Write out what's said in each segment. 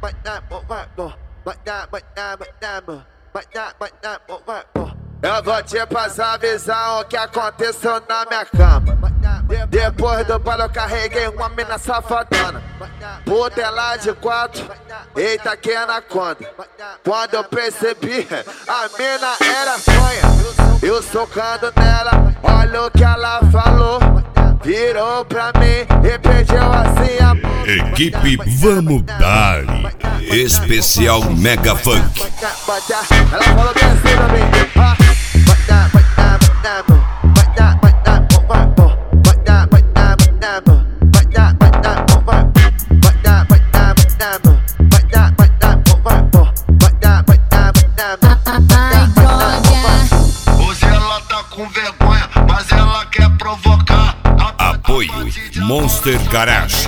Eu vou te passar a visão o que aconteceu na minha cama. Depois do baile eu carreguei uma mina safadona. Puta ela de 4, eita que anaconda. Quando eu percebi, a mina era fanha. Eu socando nela, olha o que ela falou. Virou pra mim e pediu assim a mão. Equipe Vamos Dali, especial Mega Funk. Ela falou bem assim pra mim. Hoje ela tá com vergonha, mas ela quer provocar. Apoio Monster Garage,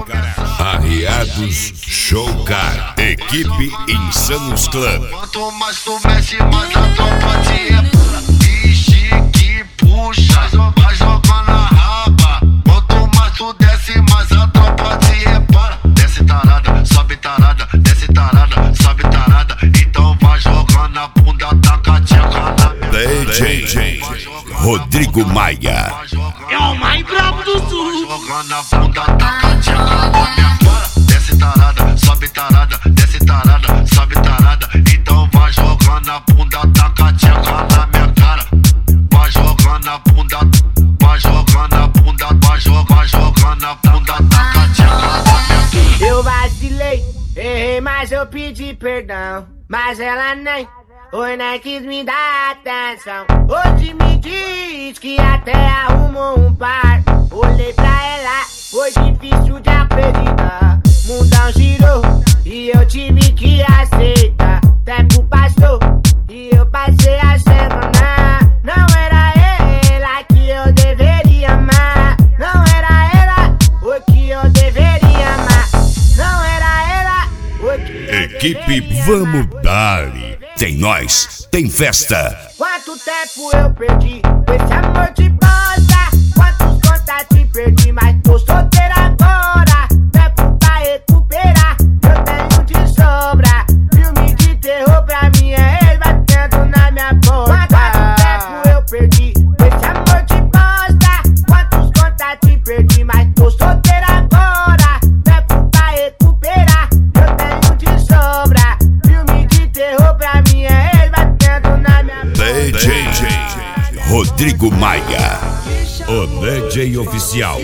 Arriados Showcar, Equipe Insanos Club. Quanto mais tu mexe, mais a tropa te repara. Ixi, que puxa, vai jogando a raba. Quanto mais tu desce, mais a tropa te repara. Desce tarada, sobe tarada, desce tarada, sobe tarada. Então vai jogando a bunda, taca a tcheca na minha DJ Rodrigo Maia. É o mais brabo do sul. Jogando a bunda, taca a tcheca na minha cara. Desce tarada, sobe tarada, desce tarada, sobe tarada. Então vai jogando a bunda, taca a tcheca na minha cara. Vai jogando a bunda, vai jogando a bunda, vai jogando a bunda, taca a tcheca na minha cara. Eu vacilei, errei, mas eu pedi perdão. Mas ela nem quis me dar atenção. Hoje me diz que até arrumou um par. Olhei pra ela, foi difícil de acreditar. Mundão girou e eu tive que aceitar. Tempo passou e eu passei a semana. Não era ela que eu deveria amar. Não era ela o que eu deveria amar. Não era ela o que eu Equipe deveria Vamos amar. Dali. Tem nós, tem festa. Quanto tempo eu perdi com esse amor de bosta? Quantos contatos perdi, mas tô solteira agora. Tempo pra recuperar, eu tenho de sobra. Filme de terror pra mim é ele batendo na minha porta. Quanto tempo eu perdi com esse amor de bosta? Quantos contatos perdi, mas tô solteira agora. Tempo pra recuperar, eu tenho de sobra. Filme de terror pra mim é ele batendo na minha porta. DJ Rodrigo Maia, o DJ oficial.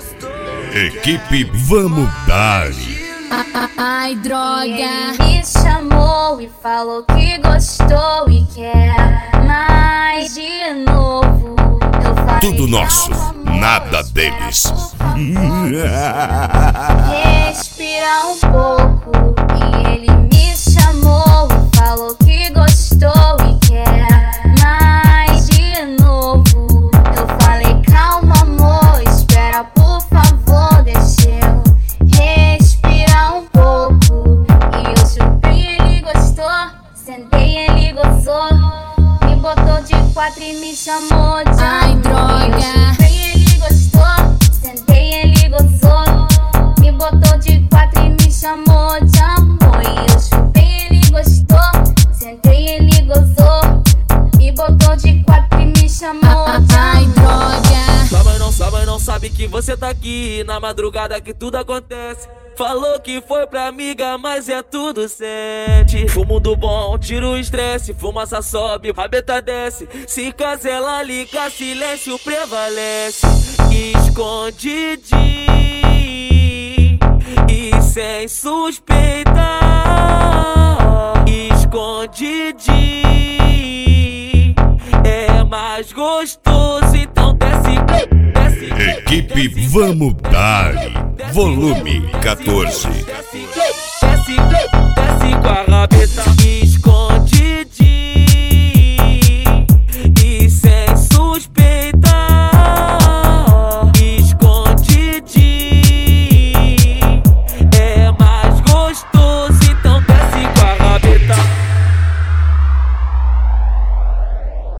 Equipe Vamos Dali. Ai, droga. Ele me chamou e falou que gostou e quer mais de novo. Eu falei, Tudo nosso, calma, nada moço, deles. Respira um pouco. E ele me chamou e falou que gostou e quer mais de novo. Eu falei, calma, amor, espera, por favor, deixa eu respirar um pouco. E eu chupei, ele gostou, sentei, ele gozou, me botou de 4 e me chamou de Ai, amor. droga. Eu chupei, ele gostou, sentei, ele gozou, me botou de 4 e me chamou de amor. E eu chupei, ele gostou, sentei, ele gozou, me botou de 4 e me chamou de Ai, amor. droga. Sua mãe não sabe que você tá aqui na madrugada que tudo acontece. Falou que foi pra amiga, mas é tudo sente. Fumo do bom, tira o estresse, fumaça sobe, rabeta desce. Se casela liga, silêncio prevalece. Escondidinho e sem suspeitar. Escondidinho é mais gostoso, então desce, desce. Equipe Vamos Dali, volume 14. Desce com a rabeta.